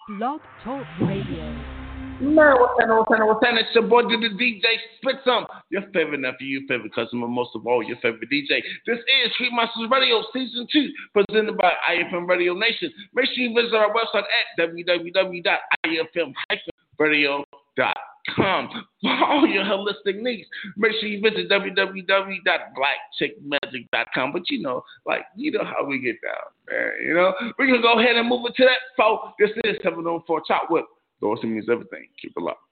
Blog Talk Radio. Man, what's happening? It's your boy, the DJ Spit Some. Your favorite nephew, your favorite cousin, but most of all, your favorite DJ. This is Street Monsters Radio Season 2, presented by IFM Radio Nation. Make sure you visit our website at www.ifmradio.com for all your holistic needs. Make sure you visit www.blackchickmagic.com. But you know how we get down, man. We're going to go ahead and move it to that, folks. This is 704 Chop Whip. Dorsey means everything. Keep it locked.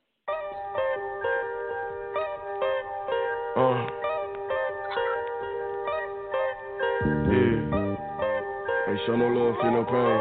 Yeah. Ain't show no love, feel no pain.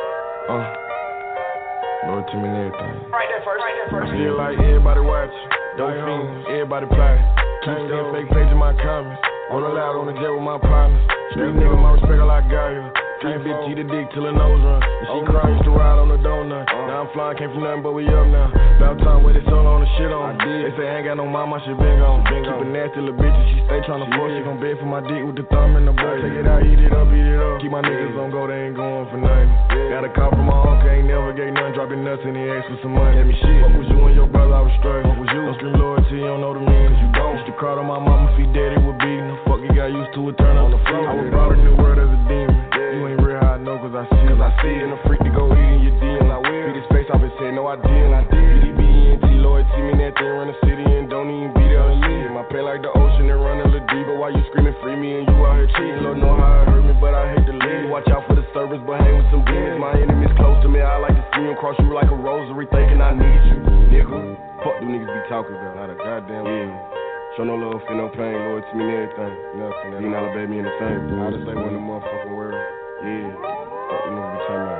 Lord to me and everything. Right there first. Feel like everybody watching. Don't fiends, everybody plotting. Keep staying fake page in my comments. On the loud, on the jet with my partners. Street nigga, my respect, I like God here. Can't bitch eat a dick till her nose run. And she crying, used to ride on the donut. Now I'm flying, came from nothing but we up now. About time with it solo on the shit on. They say I ain't got no mama, shit been gone. Keep a nasty little bitch and she stay tryna force. She gon' beg for my dick with the thumb in the butt. Take it out, eat it up. Keep my niggas on go, they ain't going for nothing. Got a call from my uncle, ain't never gave nothing. Dropping nuts and he asked for some money. Let me shit. Fuck with you and your brother, I was straight. Fuck with you. Don't scream loyalty, you don't know the meaning. Cause you don't. Used to cry to my mama, feet daddy would beating. The fuck you got used to it, turn on the floor. I was brought a new word as a demon. You ain't real, I know, cause I see it. And a freak to go eat in your DM. I will. Beat his face off and say, no, I didn't. PDB-ENT, loyalty, me that thing run the city and don't even be there on you. My pay like the ocean and run a little deep. But why you screaming free me and you out here cheating? Lord know how it hurt me, but I hate to leave. Watch out for the service, but hang with some demons. My enemies close to me, I like to see them cross you like a rosary, thinking I need you, nigga. Fuck them niggas be talking about, not a goddamn yeah. Show no love, feel no pain, loyalty, me and everything. You know what I'm saying? You know the baby in the same thing. I just say one of the motherfucking words. Yeah. Fuck them niggas be talking about.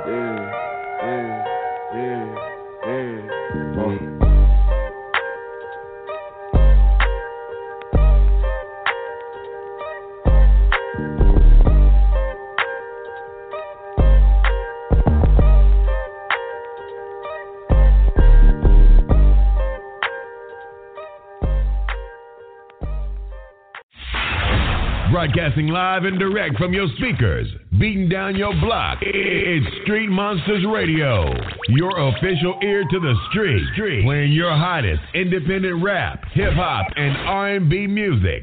Broadcasting live and direct from your speakers, beating down your block. It's Street Monsters Radio, your official ear to the street, playing your hottest independent rap, hip hop, and R&B music.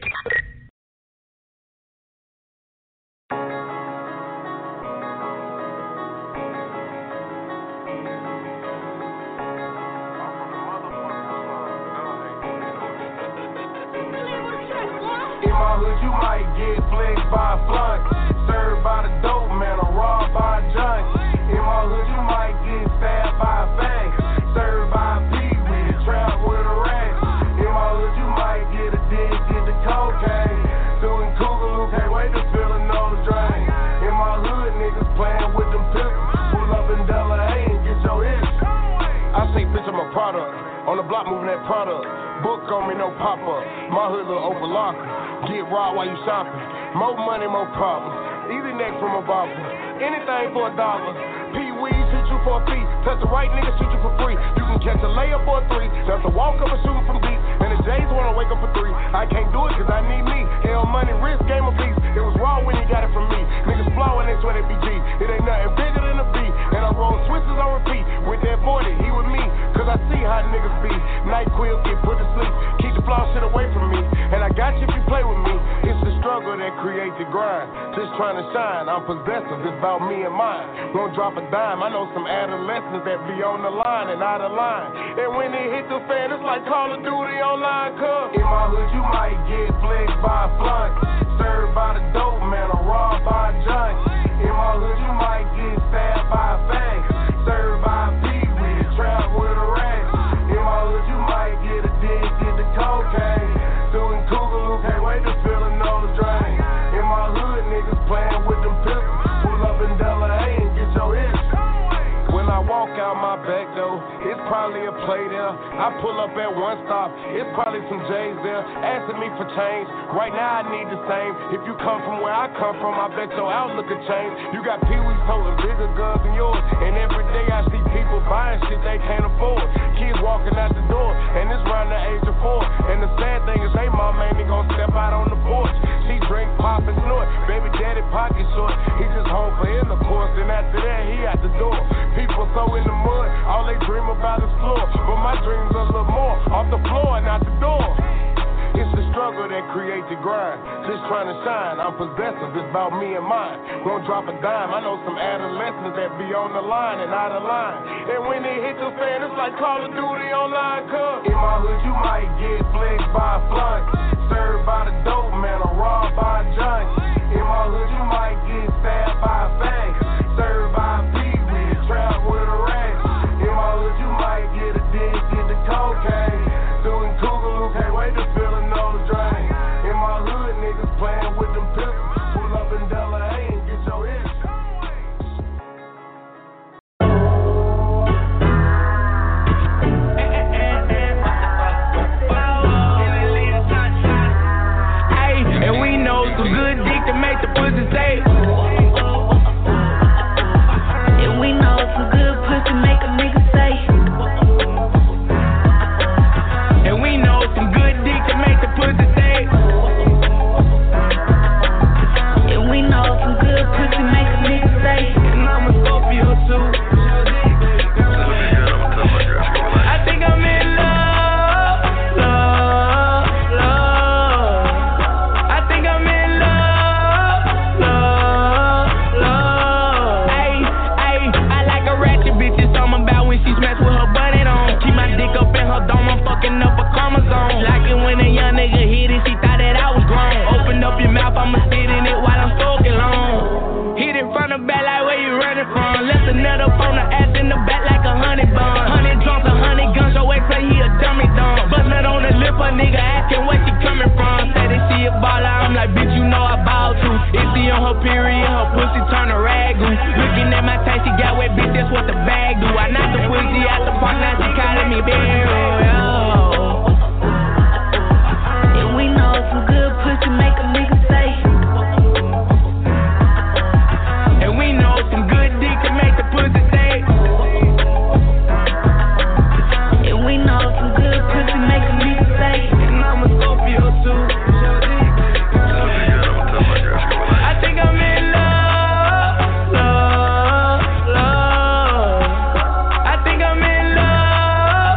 You might get flexed by a flunk, served by the dope man, or robbed by a junk. In my hood, you might get stabbed by a fag, served by a pig with a trap with a rat. In my hood, you might get a dick, get the cocaine, doing cougar, can't wait to fill a nose drain. In my hood, niggas playing with them pistols, pull up in Delaware and get your itch. I say, bitch, I'm a product, on the block moving that product. Book on me, no pop-up, my hood little open locker. Get raw while you shopping. More money, more problems. Easy neck from a bopper. Anything for $1. Pee-wee, shoot you for a fee. Touch the right nigga, shoot you for free. You can catch a layup or a 3. Just to walk up and shoot from deep. And the Jays wanna wake up for 3. I can't do it cause I need me. Hell, money, risk, game of peace. It was raw when he got it from me. Niggas flaw and they swear they be G. It ain't nothing bigger than a B. And I roll switches on repeat. With that 40, he with me. Cause I see how niggas be. Night quill, get put to sleep. Keep the flaw shit away from me. And I got you if you play with me. It's the struggle that creates the grind. Just trying to shine. I'm possessive. It's about me and mine. Won't drop a dime. I know some adolescents that be on the line and out of line. And when they hit the fan, it's like Call of Duty online, cuz. In my hood, you might get flexed by a flunk, served by the dope man, or robbed by a junk. In my hood, you might get stabbed by a fag, served by a pig with a trap with a rat. In my hood, you might get a dick, get the cocaine, doing cougar, can't wait to fill a nose drain. In my hood, niggas playing with them pistols, pull up in Delaware and get your itch. When I walk out my back door, it's probably a play there. I pull up at one stop, it's probably some J's there, asking me for change. Right now I need the same. If you come from where I come from, I bet your outlook will change. You got peewees holding bigger guns than yours, and every day I see people buying shit they can't afford. Kids walking out the door, and it's around the age of 4. And the sad thing is they mom ain't gonna step out on the porch. She drink, pop, and snort. Baby daddy pocket short. He just home for intercourse, and after that he out the door. People so in the mud, create the grind. Just trying to shine, I'm possessive, it's about me and mine. Won't drop a dime, I know some adolescents that be on the line and out of line. And when they hit the fan, it's like Call of Duty online, cuz. In my hood, you might get flexed by a flunk. Served by the dope man, or robbed by a junkie. In my hood, you might get stabbed by a fag. Served by a pee-wee, trapped with a rag. In my hood, you might get a dick, get the cocaine. Doing Cougar, can't wait to fill a nose drain. In my hood, niggas playing with them pistols. Pull up in Delaware and get your issue. And we know some good dick to make the pussy say. And we know some good pussy make a nigga say. And we know some good dick to make the pussy say. And we know some good pussy make a nigga say. And I'm a Scorpio too. I think I'm in love, love, love. I think I'm in love, love, love. Ayy, ayy, I like a ratchet bitch. It's something about when she smash with her bunny on. Keep my dick up in her dome, I'm fucking up a chromosome. Like it when a young nigga hit it, she thought that I was grown. Open up your mouth, I'ma spit in it while I'm stroking long. Hit it from the back like where you running from. Left a nut up on the ass in the back like a honey bun. 100 drums, 100 guns, your ex say he a dummy dumb. Bust nut on the lip, a nigga asking where she coming from. Say that she a baller, I'm like, bitch, you know I ball too. If she on her period, her pussy turn to ragu. Looking at my taste, she got wet, bitch, that's what the bag do. I knocked the pussy out the park, now she calling me barrel. And we know some good pussy make a nigga say. And we know some good dick to make the pussy say. And we know some good pussy make a nigga say. And I'm a Scorpio too. I think I'm in love, love, love. I think I'm in love,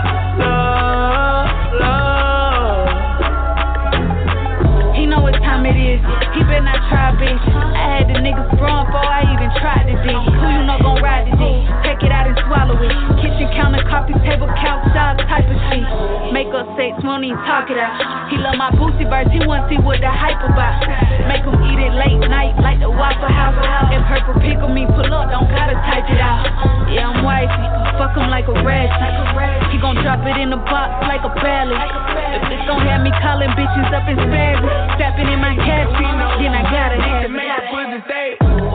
love, love. He know what time it is, he better not try, bitch. I had the niggas sprung before I even tried to dig. Who you know gon' ride the dick? Take it out and swallow it. Kitchen counter, coffee table, couch, all type of shit. Make up sex, won't even talk it out. He love my booty verse, he wanna see what the hype about. Make him eat it late night like the Waffle House. If Purple pickle me, pull up, don't gotta type it out. Yeah, I'm wifey, fuck him like a ratchet. He gon' drop it in the box like a ballad. If it's gon' have me calling bitches up in Spanish, stepping in my cat seat, then I gotta hit the Make the pussy say.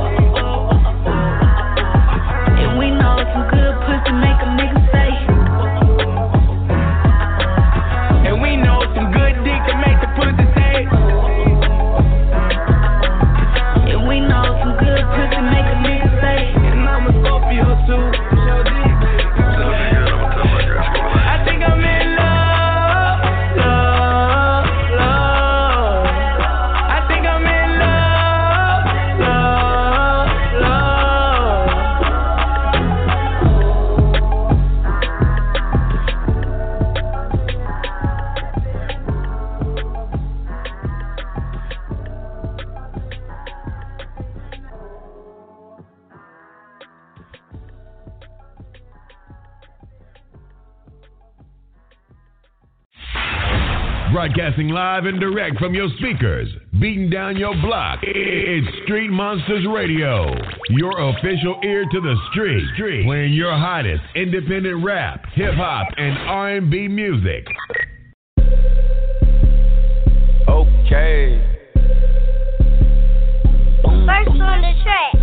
And we know some good pussy make a nigga say. And we know some good dick to make the pussy say. And we know some good pussy make a nigga say. And I'm a Scorpio too. I think I'm in love, love, love. I think I'm in love, love, love. Broadcasting live and direct from your speakers, beating down your block. It's Street Monsters Radio, your official ear to the street, playing your hottest independent rap, hip hop, and R&B music. Okay. First on the track.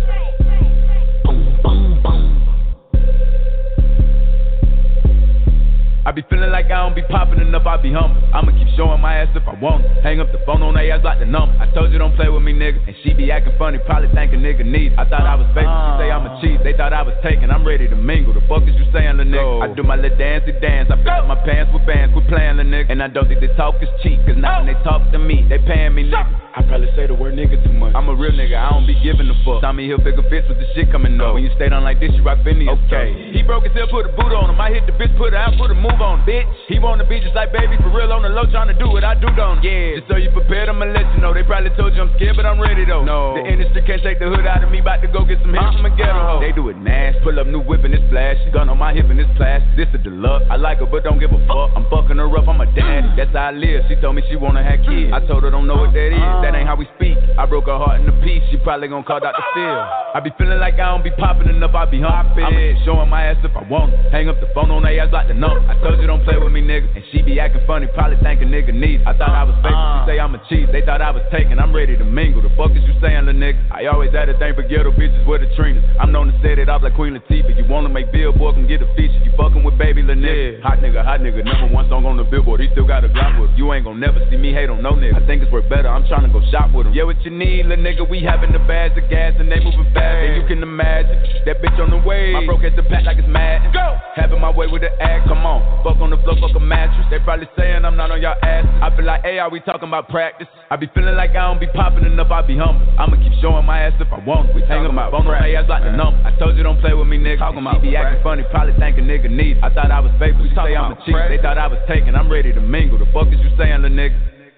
I be feeling like I don't be popping enough, I be humble. I'ma keep showing my ass if I want it. Hang up the phone on their ass like the number. I told you don't play with me, nigga. And she be acting funny, probably think a nigga need it. I thought I was fake, she say I'm a cheat. They thought I was taken, I'm ready to mingle. The fuck is you saying, lil' nigga? I do my little dancey dance. I fill up my pants with bands, quit playing, lil' nigga. And I don't think they talk is cheap, cause now when they talk to me, they paying me, nigga. I probably say the word nigga too much. I'm a real nigga, I don't be giving a fuck. Tommy Hilfiger fits with the shit coming up. When you stay down like this, you rock Fendi. Okay. He broke his hip, put a boot on him. I hit the bitch, put her out, put a move on him. Bitch, He wanna be just like baby, for real on the low, tryna do what I do, don't. Yeah, just so you prepared, I'ma let you know. They probably told you I'm scared, but I'm ready though. No, the industry can't take the hood out of me, bout to go get some hits from a ghetto hoe. They do it nasty, pull up new whip and it's flash. Gun on my hip and it's plastic. This is the deluxe. I like her, but don't give a fuck. I'm fucking her up, I'm a daddy. That's how I live. She told me she wanna have kids. I told her don't know what that is. That ain't how we speak. I broke her heart in a piece. She probably gon' call Dr. Phil. I be feeling like I don't be popping enough. I be hopping. I'ma showing my ass if I want it. Hang up the phone on their ass like the number. I told you don't play with me, nigga. And she be acting funny, probably think a nigga need it. I thought I was fake. She say I'm a cheat. They thought I was taking. I'm ready to mingle. The fuck is you saying, little nigga? I always had a thing for ghetto bitches with the Trinas. I'm known to set it off like Queen Latifah. You wanna make Billboard, can get a feature. You fucking with baby, little nigga. Hot nigga, number one song on the Billboard. He still got a Glock with him. You ain't gon' never see me hate on no nigga. I think it's worth better. I'm tryna go shop with him. Yeah, what you need, little nigga? We having the bags of gas and they moving fast. And you can imagine that bitch on the way. My broke at the pack like it's mad. Go! Having my way with the act, come on. Fuck on the floor, fuck a mattress. They probably saying I'm not on y'all ass. I feel like, hey, are we talking about practice? I be feeling like I don't be popping enough, I be humble. I'ma keep showing my ass if I want it. We hang up my phone on their ass like the number. I told you don't play with me, nigga. Talking about she be acting funny, probably think a nigga need it. I thought I was fake, but you say I'm a cheat. They thought I was taking, I'm ready to mingle. The fuck is you saying, little nigga?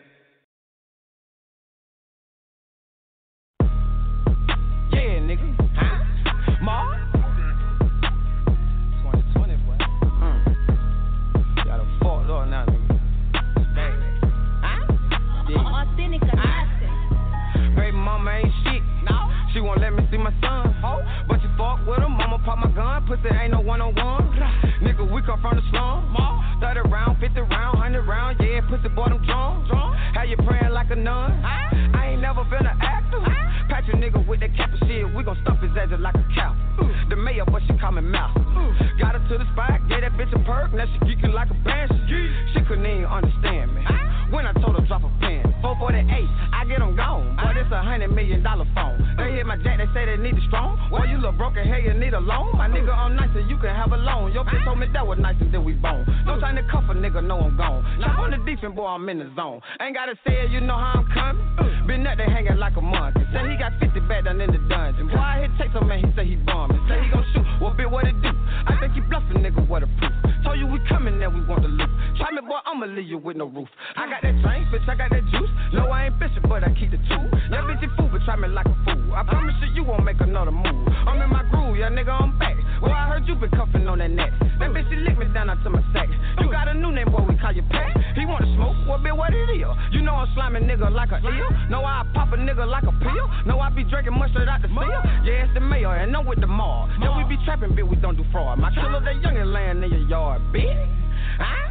Yeah, nigga. Huh? Ma? 2020, boy. Got a fault on now, nigga. Authentic or nothing. Baby mama ain't shit. No. She won't let me see my son. Oh. But you fuck with him, mama pop my gun. Pussy ain't no one-on-one. Nigga, we come from the slum. 30 round, 50 round, 100 round. Yeah, pussy boy, them drunk. How you praying like a nun? I ain't never been an actor. Patch a nigga with that cap of shit. We gon' stuff his ass just like a cow. The mayor, but she call me Mouse. Got her to the spot, gave that bitch a perk. Now she geeking like a banshee. She couldn't even understand me. When I told her drop a pen, 448, I get them gone. But it's $100 million phone. They hit my jack, they say they need it strong. Well, you look broken, hey, you need a loan. My nigga, I'm nice, and you can have a loan. Your bitch told me that was nice, and then we bone. No time to cuff a nigga, know I'm gone. Chop on the defense, boy, I'm in the zone. Ain't gotta say it, you know how I'm coming. Been up there hanging like a monkey. Say he got 50 back down in the dungeon. Boy, I hit take some man, he say he bombing. Say he gon' shoot, well, bitch, what it do? I think he bluffing, nigga, what a proof. Told you we coming, then we want the loot. Try me, boy, I'ma leave you with no roof. I got that drink, bitch, I got that juice. No, I ain't bitchin', but I keep the two. That bitch you fool, but try me like a fool. I promise you won't make another move. I'm in my groove, yeah, nigga, I'm back. Well, I heard you been cuffing on that neck. That bitch, she licked me down out to my sack. You got a new name, boy, we call you Pat. He wanna smoke, well, bitch, what it is? You know I'm slamming nigga like a eel. No, I pop a nigga like a pill. No, I be drinking mustard out the seal. Yeah, it's the mayor, and I'm with the mall. Yeah, we be trapping, bitch, we don't do fraud. My killer, that youngin' laying in your yard, bitch. Huh?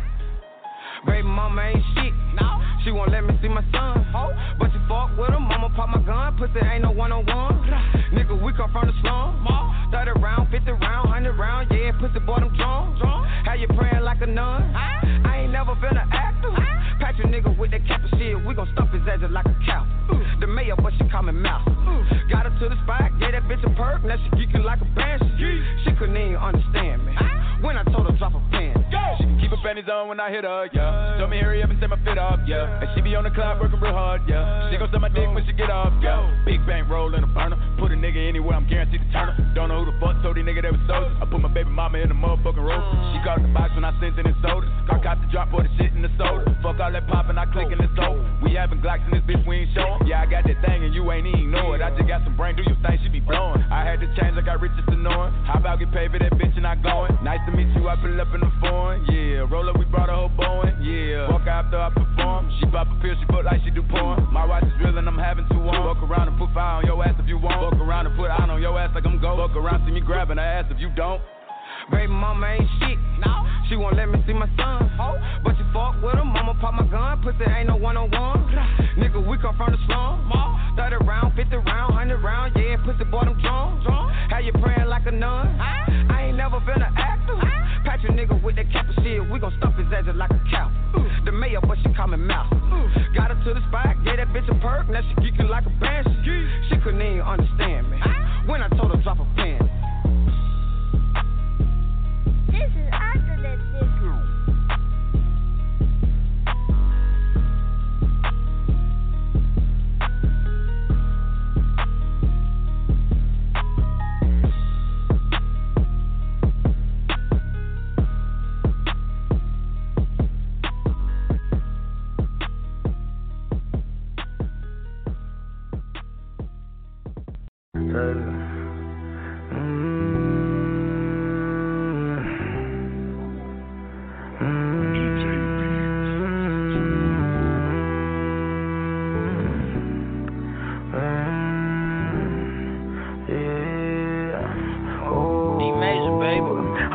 Baby mama ain't shit. No. She won't let me see my son. Oh. But you fuck with him, mama pop my gun. Pussy ain't no one-on-one. Nigga, we come from the slum. 30 round, 50 round, 100 round. Yeah, pussy boy, them drunk. How you praying like a nun? I ain't never been an actor. Patch a nigga with that cap of shit. We gon' stuff his ass just like a cow. The mayor, but she call me Mouse. Got her to the spot, gave that bitch a perk. Now she geeking like a banshee. She couldn't even understand me. When I told her drop a pen. She can keep her panties on when I hit her, yeah. She told me hurry up and set my fit up, yeah. And she be on the clock working real hard, yeah. She gon' suck my dick when she get off, yeah. Big bang roll in a burner. Put a nigga anywhere, I'm guaranteed to turn her. Don't know who the fuck told these nigga that was soldiers. I put my baby mama in the motherfucking road. She caught the box when I sent in the soda. I caught the drop for the shit in the soda. Fuck all that poppin', I click in the soul. We having Glocks in this bitch, we ain't showin'. Yeah, I got that thing and you ain't even know it. I just got some brain, do your thing, she be blowin'. I had to change, I got riches to knowin'. How about get paid for that bitch and I goin'? Nice to meet you, I pull up in the foreign. Yeah, roll up, we brought a whole Boeing. Yeah, walk after I perform. She pop a pill, she put like she do porn. My watch is real and I'm having too on. Fuck around and put fire on your ass if you want. Fuck around and put iron on your ass like I'm gold. Fuck around, see me grabbing her ass if you don't. Baby mama ain't shit. No. She won't let me see my son. Oh. But you fuck with him, mama pop my gun. Pussy ain't no one-on-one. Nigga, we come from the slum. 30 round, 50 round, 100 round. Yeah, pussy boy, them drunk. How you praying like a nun? I ain't never been an actor. Patch a nigga with that cap of shit. We gon' stuff his ass just like a cow. The mayor, but she call me Mouse. Got her to the spot, gave that bitch a perk. Now she geeking like a banshee. She couldn't even understand me. When I told her drop a pen. This is after that disco.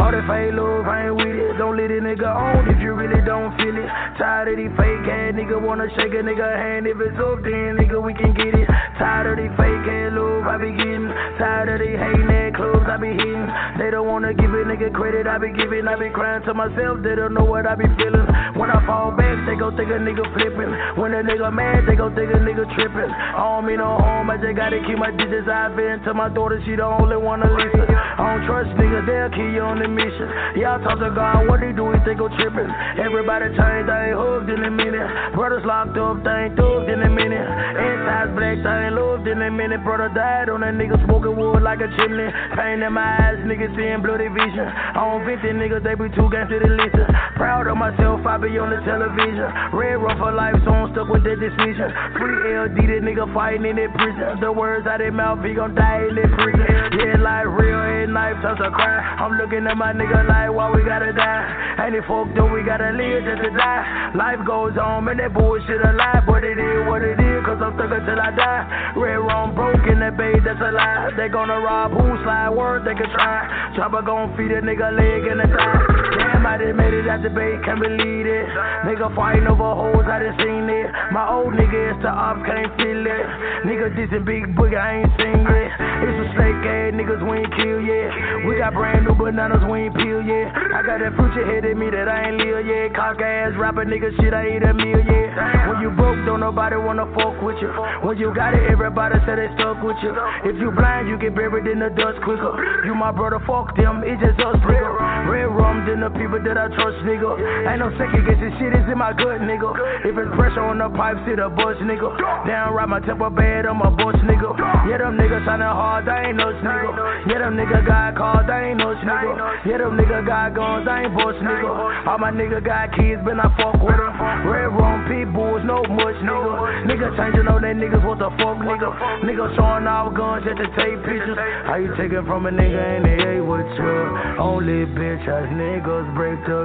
All that fake love, I ain't with it. Don't let a nigga on if you really don't feel it. Tired of these fake ass nigga wanna shake a nigga hand. If it's up, then nigga we can get it. Tired of these fake ass love I be getting. Tired of these hating ass clubs I be hitting. They don't wanna give a nigga credit I be giving. I be crying to myself, they don't know what I be feeling. When I fall back, they gon' think a nigga flipping. When a nigga mad, they gon' think a nigga tripping. I don't mean no harm, I just gotta keep my digits out there. To my daughter, she the only one to listen. I don't trust niggas, they'll kill you on the mission. Y'all talk to God, what they do, he think I'm tripping. Everybody changed, they ain't hugged in a minute. Brothers locked up, they ain't thugged in a minute. Inside's black, they ain't loved in a minute. Brother died on that nigga smoking wood like a chimney. Pain in my eyes, niggas seeing bloody vision. I don't think these niggas, they be too gangster to listen. Proud of myself, I be on the television. Red run for life, so I'm stuck with that decision. Free LD, that nigga fighting in that prison. The words out their mouth, he gon' die in that prison. Yeah, like real head knife, touch a cry. I'm looking at my nigga like, why we gotta die? Ain't it fucked up, we gotta live just to die. Life goes on, man, that bullshit a lie. But it is what it is, cause I'm stuck until I die. Red rum broke in that bay, that's a lie. They gonna rob who slide word, they can try. Chopper gon' feed a nigga leg in the thigh. Damn, I done made it out the bay, can't believe it. Nigga fighting over hoes, I done seen it. My old nigga is the op, can't feel it. Nigga dissing big boogie, I ain't seen it. It's a snake ass niggas we ain't kill yet. We got brand new bananas we ain't peel yet. I got that future head in me that I ain't live yet. Cock ass rapper nigga shit I eat a meal yet. When you broke, don't nobody wanna fuck with you. When you got it, everybody say they stuck with you. If you blind, you get buried in the dust quicker. You my brother, fuck them, it's just us nigga. Red rum than the people that I trust nigga. Ain't no second guessing shit, it's in my gut nigga. If it's pressure on the pipes, hit a bust nigga. Downright my temper bad, I'm a bust nigga. Yeah, them niggas soundin' hard, they ain't us nigga. Yeah, them nigga got cars, they ain't us nigga. Yeah, them nigga got guns, they ain't bust nigga. All my nigga got kids, but I fuck with them. Red rum, pit bulls, no much nigga. Nigga changing on that niggas, what the fuck nigga. Nigga showing off guns just to take pictures. How you taking from a nigga and they ain't with you? Only bitch ass niggas break the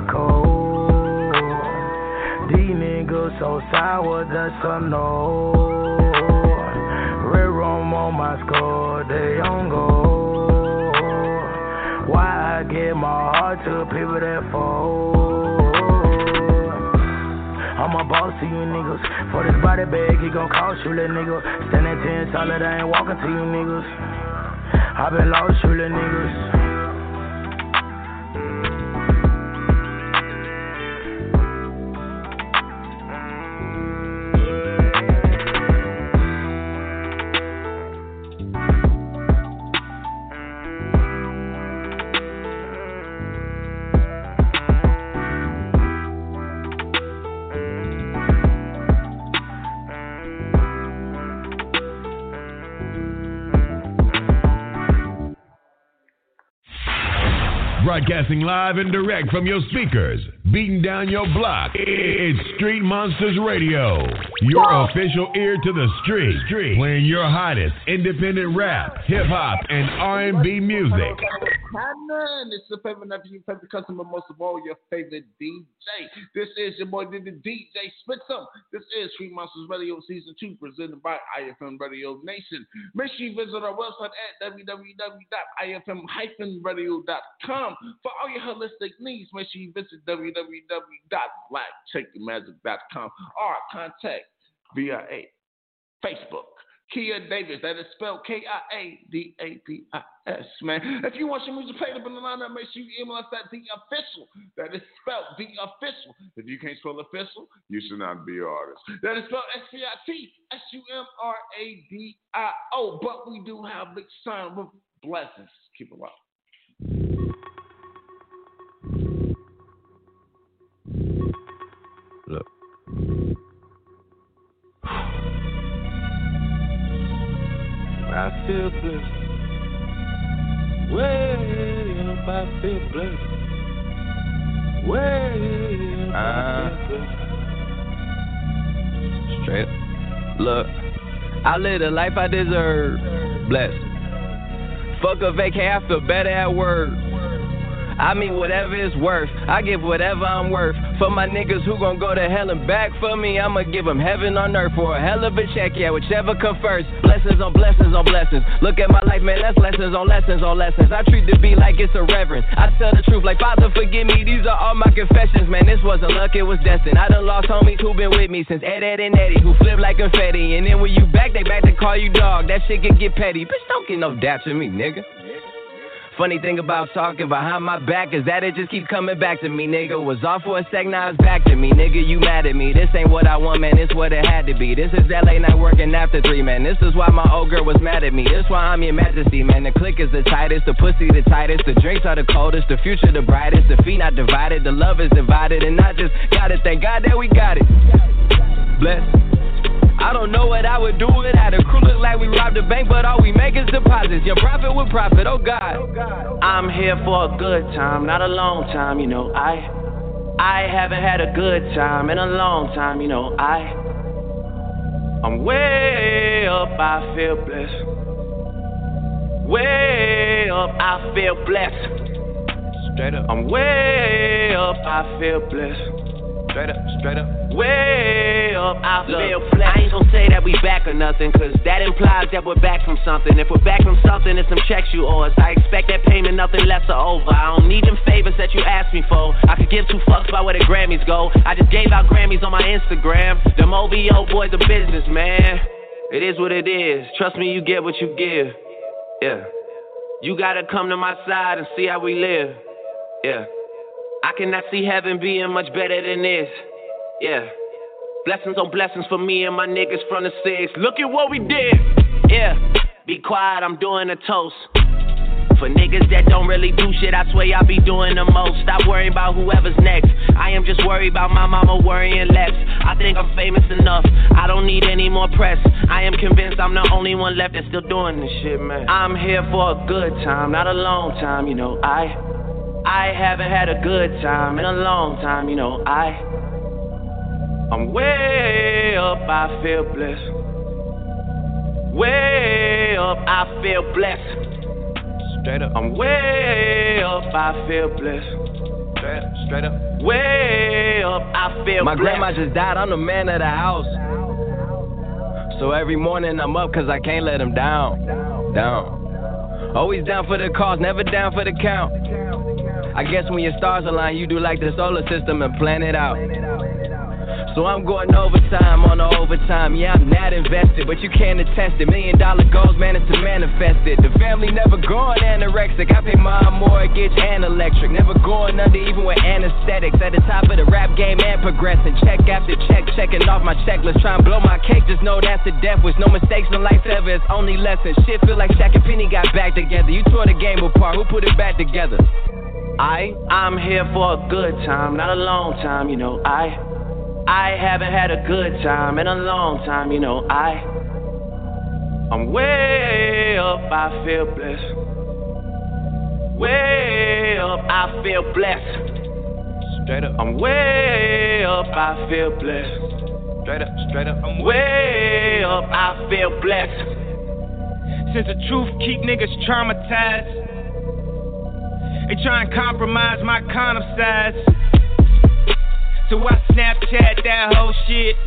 code. These niggas so sour, that's a no. Red rum on my score, they on go. Why I give my heart to people that fall? I'm a boss to you niggas. For this body bag, he gon' cost you, little nigga. Standing 10 solid, I ain't walking to you niggas. I been lost, you little niggas. Broadcasting live and direct from your speakers, beating down your block. It's Street Monsters Radio, your official ear to the street, playing your hottest independent rap, hip hop, and R&B music. It's your favorite nephew, favorite customer, most of all, your favorite DJ. This is your boy, the DJ Spitsum. This is Street Monsters Radio Season 2, presented by IFM Radio Nation. Make sure you visit our website at www.ifm-radio.com. For all your holistic needs, make sure you visit www.blackcheckyourmagic.com or contact via Facebook. Kia Davis, that is spelled Kiadabis, man. If you want your music played up in the lineup, make sure you email us at The Official. That is spelled The Official. If you can't spell official, you should not be an artist. That is spelled SPITSUMRADIO. But we do have big sign with blessings. Keep it up. Look. I feel blessed. Way up, I feel blessed. Way up, I feel blessed. Straight up. Look, I live the life I deserve. Blessed. Fuck a vacay, I feel better at work. I mean whatever it's worth. I give whatever I'm worth. For my niggas who gon' go to hell and back for me, I'ma give them heaven on earth for a hell of a check, yeah, whichever come first. Blessings on blessings on blessings. Look at my life, man, that's lessons on lessons on lessons. I treat the beat like it's a reverence. I tell the truth like, Father, forgive me. These are all my confessions, man. This wasn't luck, it was destined. I done lost homies who been with me since Ed and Eddie, who flip like confetti. And then when you back, they back to call you dog. That shit can get petty. Bitch, don't get no dap to me, nigga. Funny thing about talking behind my back is that it just keep coming back to me, nigga. Was off for a sec, now it's back to me, nigga. You mad at me? This ain't what I want, man. This what it had to be. This is that late night working after 3, man. This is why my old girl was mad at me. This why I'm your majesty, man. The click is the tightest, the pussy the tightest, the drinks are the coldest, the future the brightest, the feet not divided, the love is divided, and I just gotta thank God that we got it. Bless. I don't know what I would do without a crew. Look like we robbed a bank, but all we make is deposits. Your profit with profit, oh God. I'm here for a good time, not a long time, you know. I haven't had a good time in a long time, you know. I'm way up, I feel blessed. Way up, I feel blessed. Straight up. I'm way up, I feel blessed. Straight up. Way up, I feel blessed. I ain't gon' say that we back or nothing, cause that implies that we're back from something. If we're back from something, it's some checks you owe us. I expect that payment, nothing less or over. I don't need them favors that you asked me for. I could give 2 fucks about where the Grammys go. I just gave out Grammys on my Instagram. Them OVO boys are business, man. It is what it is. Trust me, you get what you give. Yeah. You gotta come to my side and see how we live. Yeah. I cannot see heaven being much better than this. Yeah. Blessings on blessings for me and my niggas from the 6. Look at what we did. Yeah. Be quiet, I'm doing a toast. For niggas that don't really do shit, I swear y'all be doing the most. Stop worrying about whoever's next. I am just worried about my mama worrying less. I think I'm famous enough, I don't need any more press. I am convinced I'm the only one left that's still doing this shit, man. I'm here for a good time, not a long time, you know. I haven't had a good time in a long time, you know. I'm way up, I feel blessed. Way up, I feel blessed. Straight up. I'm way up, I feel blessed. Straight up. Way up, I feel blessed. My grandma just died, I'm the man of the house. So every morning I'm up cause I can't let him down. Always down for the cause, never down for the count. I guess when your stars align, you do like the solar system and plan it out. So I'm going overtime on the overtime. Yeah, I'm not invested, but you can't attest it. $1 million goals, managed to manifest it. The family never going anorexic. I pay my mortgage and electric. Never going under even with anesthetics. At the top of the rap game and progressing. Check after check, checking off my checklist. Try and blow my cake, just know that's the death wish. No mistakes in life ever, it's only lessons. Shit feel like Shaq and Penny got back together. You tore the game apart, who put it back together? I'm here for a good time, not a long time, you know. I haven't had a good time in a long time, you know. I'm way up, I feel blessed. Way up, I feel blessed. Straight up. I'm way up, I feel blessed. Straight up. I'm way up, I feel blessed. Since the truth keep niggas traumatized, they try and compromise my condom size. So I Snapchat that whole shit.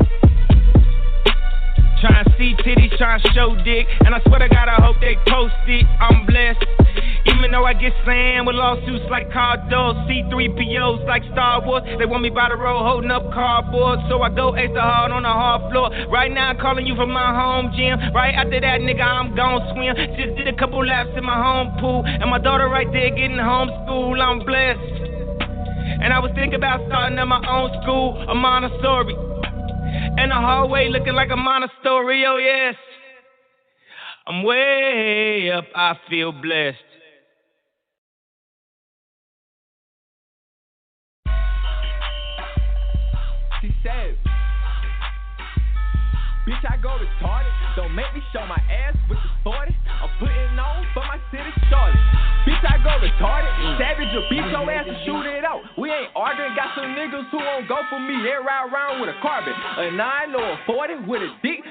Trying to see titties, trying to show dick. And I swear to God, I hope they post it. I'm blessed. Even though I get slammed with lawsuits like Cardos, C3POs like Star Wars. They want me by the road holding up cardboard. So I go extra hard on the hard floor. Right now I'm calling you from my home gym. Right after that, nigga, I'm gon' swim. Just did a couple laps in my home pool. And my daughter right there getting homeschooled. I'm blessed. And I was thinking about starting at my own school, a Montessori. And the hallway looking like a monastery, oh yes. I'm way up, I feel blessed. She said, bitch, I go retarded. Don't make me show my ass with the 40. I'm putting on for my city shorty. Bitch, I go retarded. Savage will beat your ass and shoot it out. We ain't arguing, got some niggas who won't go for me. They ride around with a carbon. A 9 or a 40 with a dick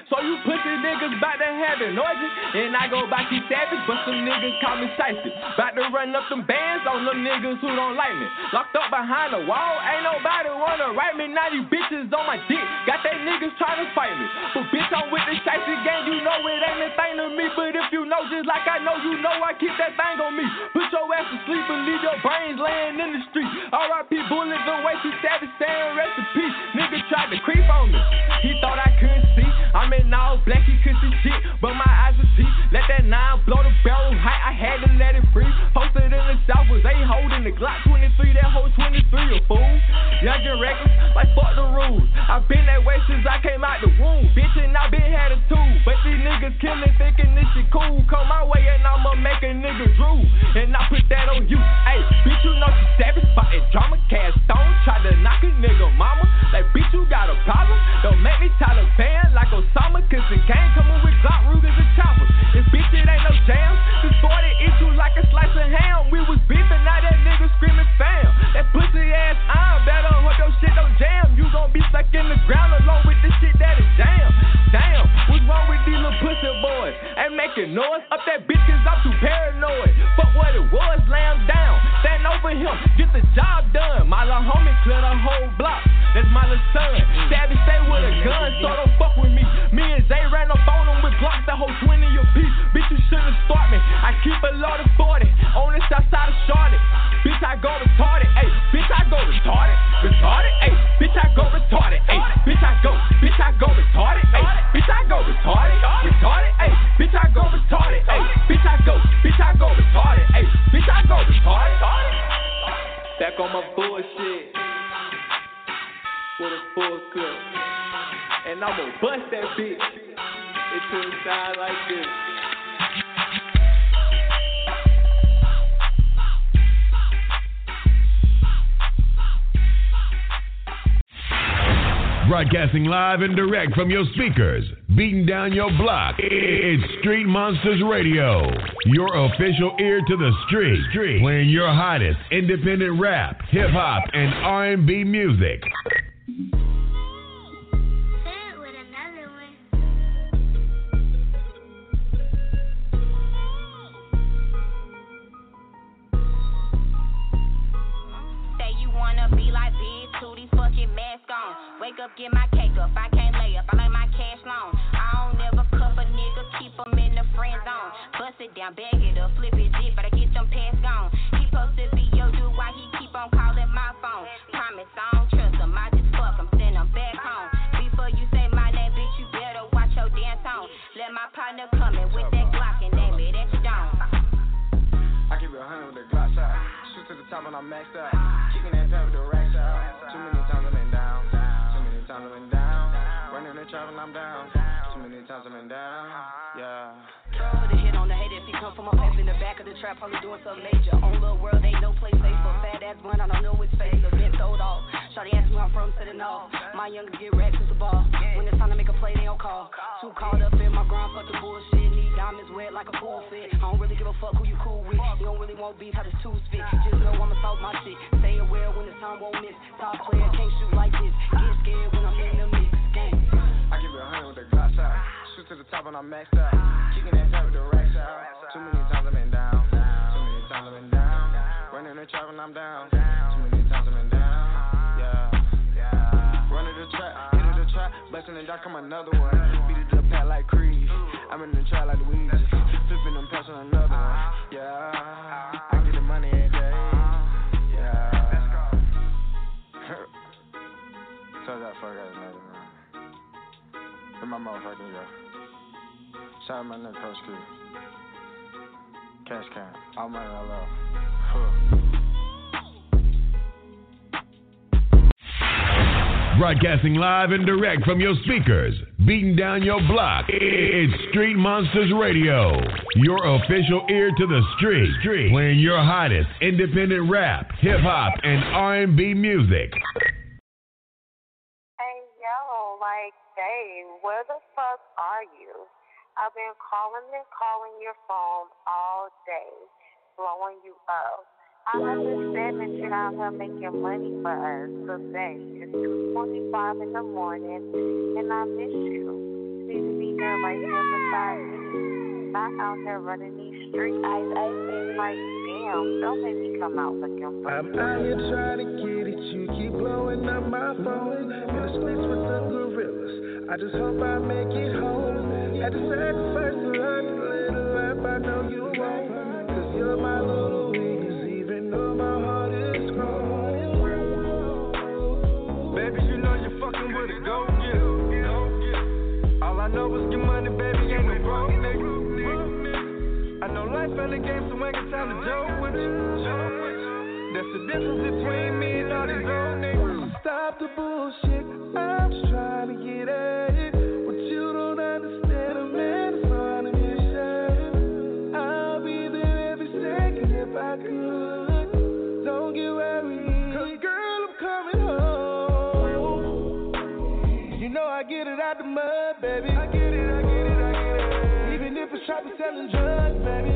So you pussy niggas bout to have an orgy. And I go by T Savage, but some niggas call me Shiesty. Bout to run up them bands on them niggas who don't like me. Locked up behind the wall, ain't nobody wanna write me. Now these bitches on my dick, got they niggas trying to fight me. But bitch, I'm with the Shiesty gang, you know it ain't a thing to me. But if you know just like I know, you know I keep that thing on me. Put your ass to sleep and leave your brains laying in the street. R.I.P. bullets away, T Savage saying rest in peace. Nigga tried to creep on me, he thought I couldn't see. I'm in all black, he couldn't see shit, but my eyes are teeth. Let that 9 blow the barrel high, I had to let it free. Posted in the south was 8 holding the Glock 23, that whole 23 a fool. Young and reckless, like fuck the rules. I been that way since I came out the womb, bitch, and I been had a tool. But these niggas killing, thinking this shit cool. Come my way and I'ma make a nigga drool, and I put that on you. Hey, bitch, you know she savage, spotted drama, cast stone, tried to knock a nigga mama. Like, bitch, you got a problem? Don't make me Taliban like Osama, cause the gang coming with Glock, Rugers, and choppers. This bitch, it ain't no jam. This 40 issue like a slice of ham. We was beefing, now that nigga screaming fam. That pussy ass iron, better hope your shit don't jam. You gon' be stuck in the ground along with this shit that is jam. Damn, what's wrong with these little pussy boys? Ain't making noise up that bitch cause I'm too paranoid. Fuck what it was, lay him down. Stand over him, get the job done. My little homie clear the whole block. That's my little son. Savage stay with a gun, so don't fuck with me. Me and Zay ran up on him with Glocks, that whole 20 a piece. Bitch, you shouldn't start me. I keep a load of 40 on the south side of Charlotte. Bitch, I go retarded. Ayy, bitch, I go retarded. Retarded. Ayy, bitch, I go retarded. Ayy, bitch, I go retarded. Ayy, bitch, I go retarded. Retarded. Ayy, bitch, I go retarded. Ayy, bitch, I go retarded. Ayy, bitch, I go retarded. Back on my bullshit with a full clip, and I'ma bust that bitch into a sound like this. Broadcasting live and direct from your speakers, beating down your block. It's Street Monsters Radio, your official ear to the street, playing your hottest independent rap, hip hop, and R&B music. Wake up, get my cake up, I can't lay up, I like my cash long. I don't never cuff a nigga, keep him in the friend zone. Bust it down, bag it up, flip it dip, but I get them pants gone. He supposed to be your dude, why he keep on calling my phone? Promise I don't trust him, I just fuck him, send him back home. Before you say my name, bitch, you better watch your damn tone. Let my partner come in with that Glock and name it that stone. I keep it 100 with the Glock shot. Shoot to the top and I'm maxed out. Kicking that pep with the rack shot. Too many times I've been down. Times I've been down, running the trap and I'm down. Too many times I've been down, yeah. Put a hit on the hate if he come from up in the back of the trap, probably doing something major. On the world, ain't no place safe for fat ass blunt. I don't know his face, the been sold off. Shawty asked me where I'm from, said it off. My youngest get wrecked with the ball. When it's time to make a play, they don't call. Too caught up in my grind, fuck the bullshit. Need diamonds wet like a pool fit. I don't really give a fuck who you cool with. You don't really want beef, how this two spit. Just know I'ma talk my shit. Say it well when the time won't miss. Top player can't shoot like this. Get scared when I'm in the mix. Gang. I keep it 100 with the Glock shot. Shoot to the top and I'm maxed out. Kicking that pep with the rack shot. Too many times I've been down. Too many times I've been down. Running the trap and I'm down. Too many times I've been down. Yeah. Running the trap, hit the trap, busting the dark, come another one. Beat it to the pat like Creed. I'm in the trap like Louise. Flipping them past on another one. Yeah. I get the money every day. Yeah. Tell that fuck ass nigga, man. Where my motherfucking go? Shout out my nigga Coach Q. Cash can. All money I love. Broadcasting live and direct from your speakers, beating down your block. It's Street Monsters Radio, your official ear to the street, playing your hottest independent rap, hip hop, and R&B music. Hey yo, Dave, where the fuck are you? I've been calling your phone all day, blowing you up. I understand that you're out here making money for us today. It's 2:25 in the morning, and I miss you. need to be there right here beside me. Not out here running these streets. Like, damn, don't make me come out looking for I'm out here trying to get at you. Keep blowing up my phone. In the streets with the gorillas. I just hope I make it home. Had to sacrifice a lot to live the life I know you won't. Cause you're my little weakness, even though my heart is cold. Baby, you know you're fucking with a go getter. All I know is get money, baby, ain't no broke nigga. I know life ain't a game, so ain't got time to joke with you. That's the difference between me and all these old niggas. Stop the bullshit, I'm just trying to get at it. What you don't understand, a man is on a mission. I'll be there every second if I could. Don't get worried, cause girl, I'm coming home. You know I get it out the mud, baby. I get it. Even if it's shopping, selling drugs, baby.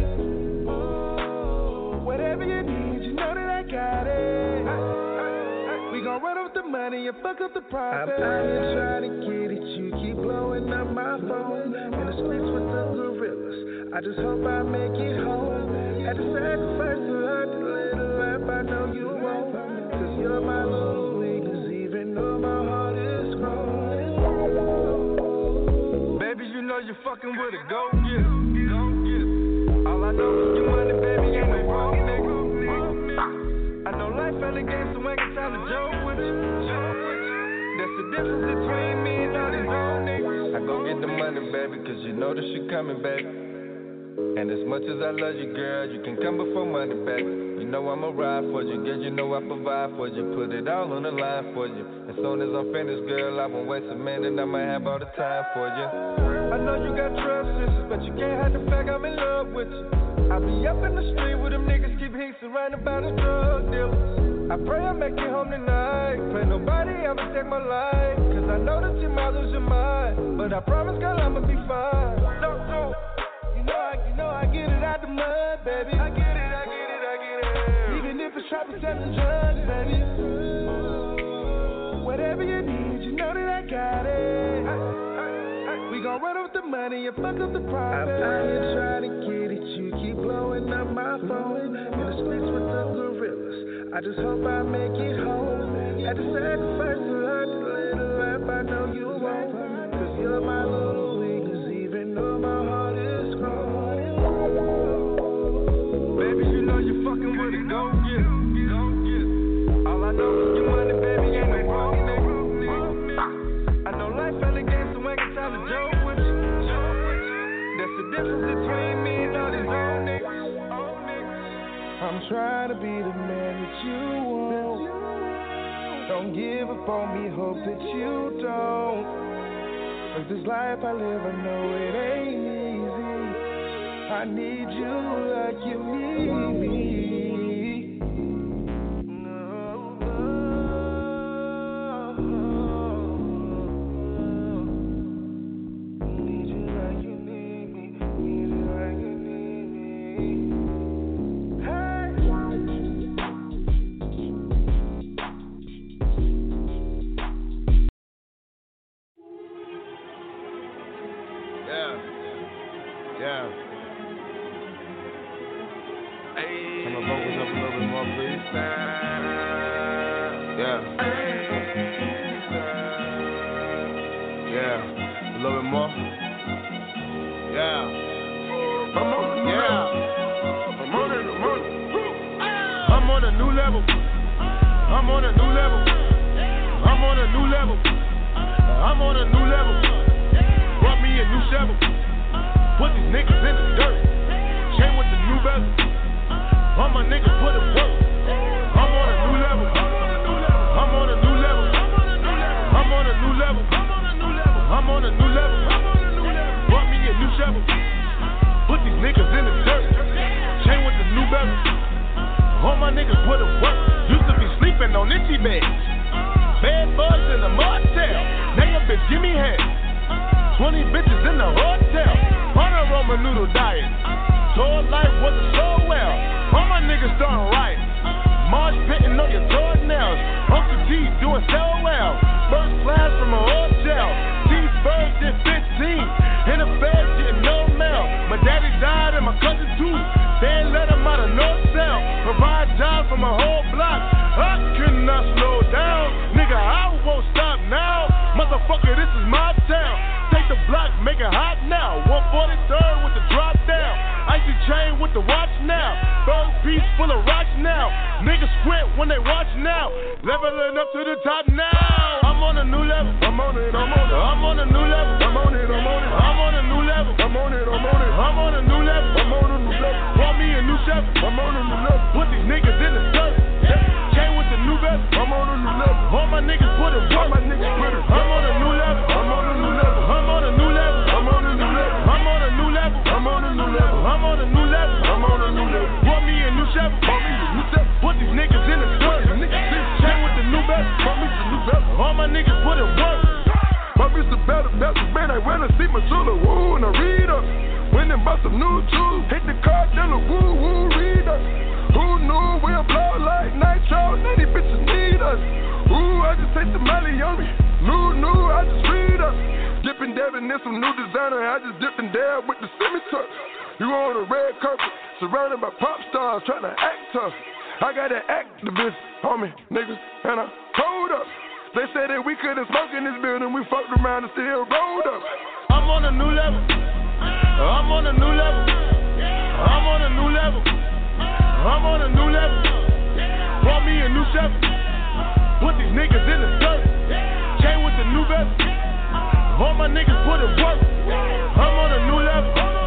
Whatever you need, you know that I got it. We gon' run up the money and fuck up the profit. I'm out here trying to get at you. Keep blowing up my phone. In the streets with the gorillas. I just hope I make it home. Had to sacrifice a lot to live the life I know you won't. Cause you're my little weakness, even though my heart is cold. Baby, you know you're fucking with a go getter. All I know is get money, baby, ain't no broke nigga. I know life ain't a game, so ain't got time to joke with you. That's the difference between me and all these old niggas. I go get the money, baby, cause you know that she coming, baby. And as much as I love you, girl, you can come before money, baby. You know I'ma ride for you, girl, you know I provide for you. Put it all on the line for you. As soon as I'm finished, girl, I won't waste a minute, I might have all the time for you. I know you got trust issues, but you can't hide the fact I'm in love with you. I be up in the street with them niggas, keep heat surrounded by the drug dealers. I pray I make it home tonight. Pray nobody ever take my life, cause I know that you might lose your mind. But I promise, girl, I'ma be fine. So, you know I get it out the mud, baby. I get it. Even if it's shopping, selling drugs, baby. Whatever you need, you know that I got it. We gon' run up the money and fuck up the profit. I'm out here trying to get at you. Keep blowing up my phone. In the streets with the gorillas. I just hope I make it home. Had to sacrifice a lot to live the life I know you won't. Cause you're my little weakness, even though my heart is cold. Baby, you know you're fucking with a go getter. All I know is get money, baby, ain't no broke nigga. I know life ain't a game, so ain't got time to joke with you. That's the difference between me and all these old niggas. I'm trying to be the man that you want. Don't give up on me, hope that you don't. Cause this life I live, I know it ain't easy. I need you like you need me. Doing so well, first class from a hotel. These birds did 15. Motherfucker, this is my town. Take the block, make it hot now. 143rd with the drop down. Icy chain with the watch now. Third piece full of rocks now. Niggas squint when they watch now. Leveling up to the top now. I'm on a new level. I'm on it, I'm on it. I'm on a new level. I'm on it, I'm on it. I'm on a new level. I'm on it, I'm on it. I'm on a new level. I'm on a new level. Want me a new chef. I'm on a new level. Put these niggas in the dirt. Chain with the new vest. I'm on a new level. All my niggas put it work. My niggas put it. I'm on a new level. I'm on a new level. I'm on a new level. I'm on a new level. I'm on a new level. I'm on a new level. I'm on a new level. I'm on a new level. Want me a new chef. Want me a new chef. Put these niggas in the dirt. Chain with the new vest. Want me the new vest. All my niggas put it work. My bitch the better, man. I went and see my Zula, woo, and I read her. Went and bought some new shoes. Hit the car dealer, woo, woo, read us. Who knew we'll blow like nitro? Now these bitches need us. Ooh, I just take the money on me. New, I just read us. Dipping, dabbing in some new designer. I just dipped and dab with the semi-tuck. You on a red carpet, surrounded by pop stars, trying to act tough. I got an activist on me, niggas, and I told up. They said that we couldn't smoke in this building. We fucked around and still rolled up. I'm on a new level. I'm on a new level. I'm on a new level. I'm on a new level. Want me a new chef. Put these niggas in the dirt. Chain with the new vest. All my niggas put it work. I'm on a new level.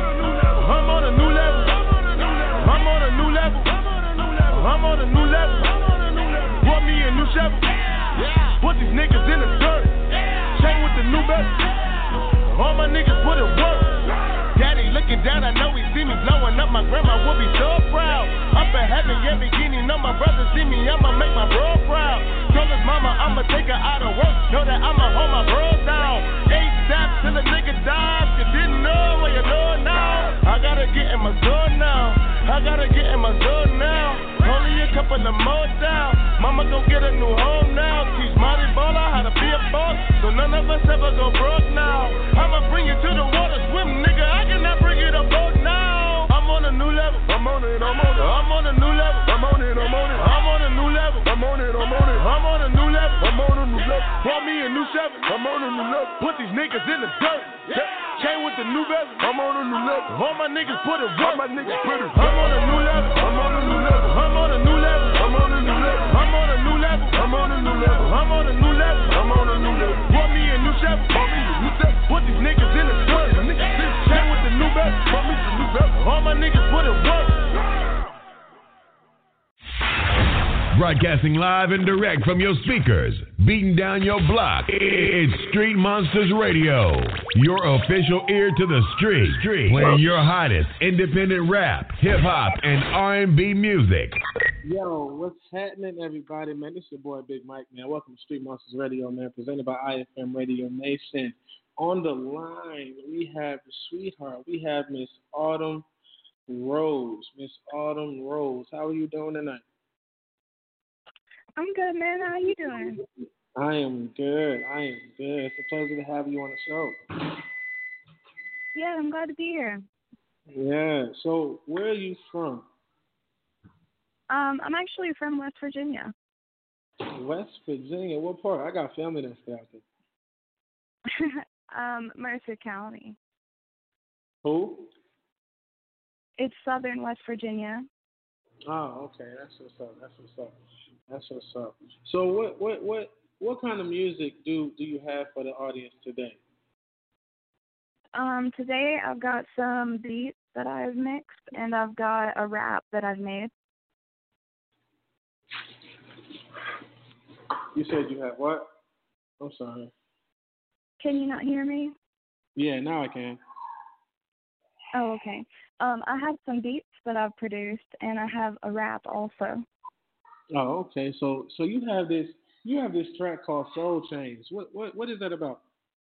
I'm on a new level. I'm on a new level. I'm on a new level. Want me a new chef. Put these niggas in the dirt. Chain with the new vest. All my niggas put it work. Daddy looking down, I know he see me blowing up. My grandma will be so proud. Up in heaven, yeah, beginning. Know my brother see me, I'ma make my bro proud. Told his mama I'ma take her out of work. Know that I'ma hold my bros down. ASAP till a nigga dies. You didn't know, well you know now. I gotta get in my zone now. I gotta get in my zone now. Only a couple of more down. Mama gon' get a new home now. Teach Marty Baller how to be a boss, so none of us ever go broke now. I'ma bring you to the water, swim, nigga. I cannot bring you to boat now. I'm on a new level. I'm on it, I'm on it. I'm on a new level. I'm on it, I'm on it. I'm on a new level. I'm on it, I'm on it. I'm on a new level. I'm on a new level. Want me a new chef. I'm on a new level. Put these niggas in the dirt. Chain with the new vest. I'm on a new level. All my niggas put it work. All my niggas put it. I'm on a new level. I'm on a new level. I'm on a new level. I'm on a new level. I'm on a new level. I'm on a new level. I'm on a new level. I'm on a new level. Want me a new chef. Want me a new chef. Put these niggas in the dirt. Chain with the new vest. Want me the new vest. All my niggas put it work. Broadcasting live and direct from your speakers, beating down your block. It's Street Monsters Radio, your official ear to the street, playing your hottest independent rap, hip hop, and R&B music. Yo, what's happening, everybody, man? This is your boy Big Mike, man. Welcome to Street Monsters Radio, man, presented by IFM Radio Nation. On the line, we have the sweetheart. We have Miss Autumn Rose. Miss Autumn Rose, how are you doing tonight? I'm good, man. How are you doing? I am good. It's a pleasure to have you on the show. Yeah, I'm glad to be here. Yeah. So, where are you from? I'm actually from West Virginia. West Virginia? What part? I got family that's out there. Mercer County. Who? It's Southern West Virginia. Oh, okay. That's what's up. So what kind of music do you have for the audience today? Today I've got some beats that I've mixed, and I've got a rap that I've made. You said you have what? I'm sorry. Can you not hear me? Yeah, now I can. Oh, okay. I have some beats that I've produced, and I have a rap also. Oh, okay. So you have this track called Soul Chains. What is that about?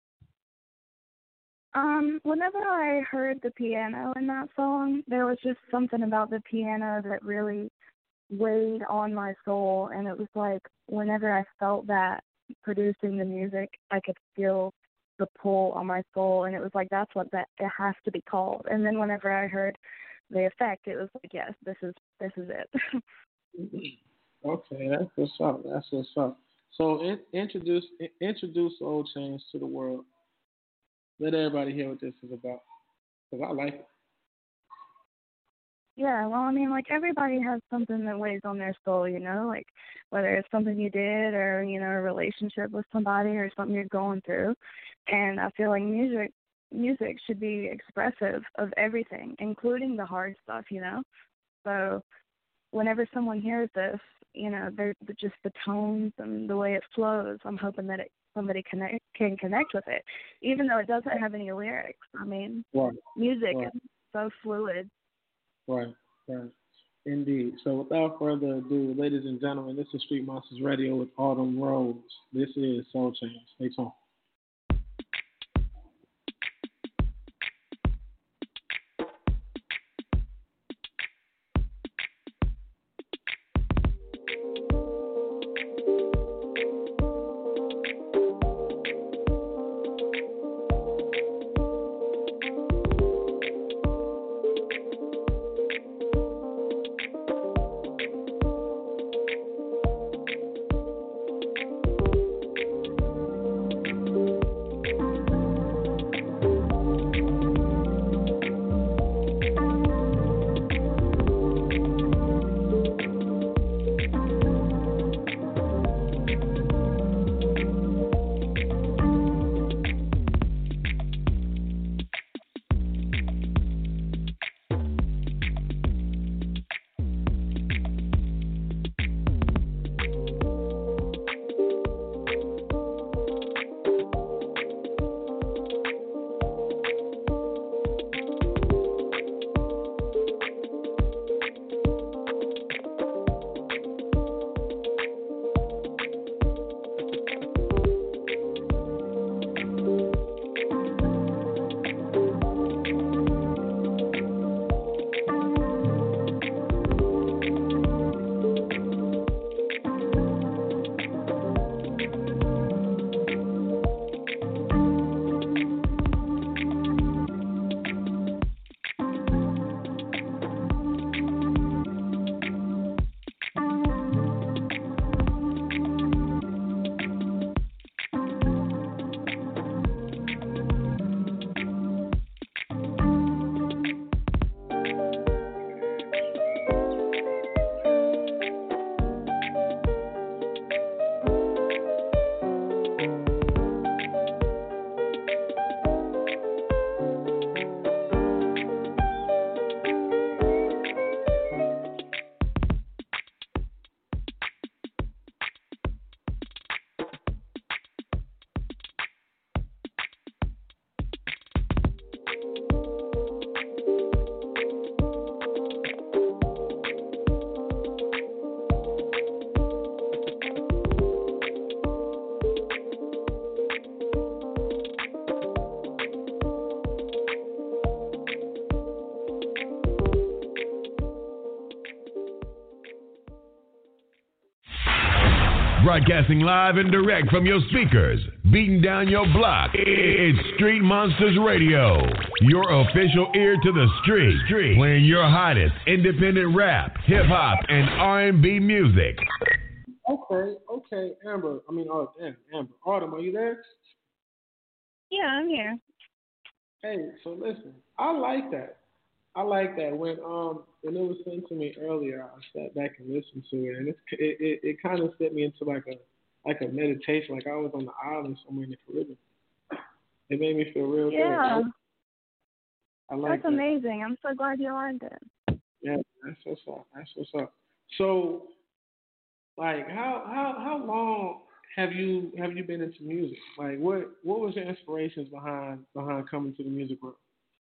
Whenever I heard the piano in that song, there was just something about the piano that really weighed on my soul, and it was like whenever I felt that producing the music, I could feel the pull on my soul, and it was like that's what it has to be called. And then whenever I heard the effect, it was like, yes, this is it. Okay, that's what's up. So introduce Soul Change to the world. Let everybody hear what this is about, because I like it. Yeah, well, I mean, like, everybody has something that weighs on their soul, you know, like, whether it's something you did or, you know, a relationship with somebody or something you're going through. And I feel like music should be expressive of everything, including the hard stuff, you know. So whenever someone hears this, you know, they're just the tones and the way it flows, I'm hoping that somebody can connect with it, even though it doesn't have any lyrics. I mean, music is so fluid. Right. Indeed. So without further ado, ladies and gentlemen, this is Street Monsters Radio with Autumn Rose. This is Soul Change. Stay tuned. Broadcasting live and direct from your speakers, beating down your block. It's Street Monsters Radio, your official ear to the street, playing your hottest independent rap, hip hop, and R&B music. Okay, Amber. Amber. Autumn, are you there? Yeah, I'm here. Hey, so listen, I like that. When it was sent to me earlier, I sat back and listened to it, and it kind of set me into like a meditation, like I was on the island somewhere in the Caribbean. It made me feel real good. I like That's amazing. I'm so glad you liked it. Yeah, that's what's up. So, like, how long have you been into music? Like, what was your inspirations behind coming to the music world?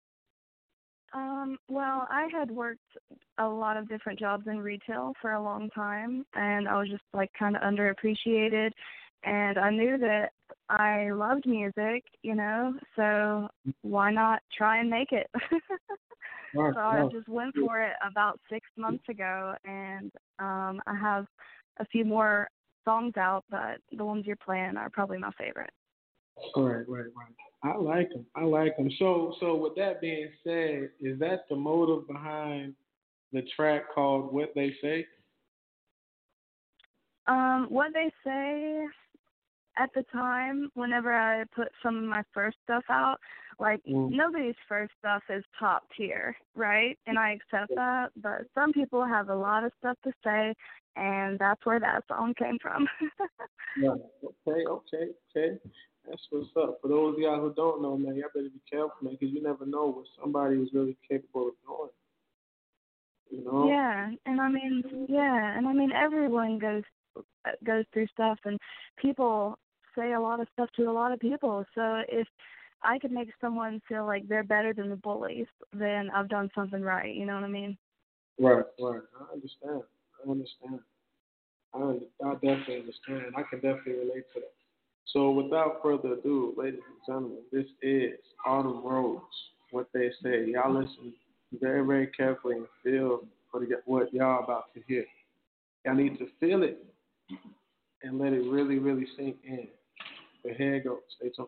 Well, I had worked a lot of different jobs in retail for a long time, and I was just like kind of underappreciated, and I knew that I loved music, you know, so why not try and make it? So I just went for it about 6 months ago, and I have a few more songs out, but the ones you're playing are probably my favorite. Right. I like them. So with that being said, is that the motive behind the track called What They Say? What they say at the time, whenever I put some of my first stuff out, like, nobody's first stuff is top tier, right? And I accept that, but some people have a lot of stuff to say, and that's where that song came from. Yeah. Okay. That's what's up. For those of y'all who don't know, man, y'all better be careful, man, because you never know what somebody is really capable of doing. You know? Yeah, and I mean, everyone goes through stuff, and people say a lot of stuff to a lot of people. So if I could make someone feel like they're better than the bullies, then I've done something right. You know what I mean? Right. I understand. I definitely understand. I can definitely relate to that. So without further ado, ladies and gentlemen, this is Autumn Rose. What they say. Y'all listen very, very carefully and feel what y'all about to hear. Y'all need to feel it and let it really, really sink in. But here it goes. Stay tuned.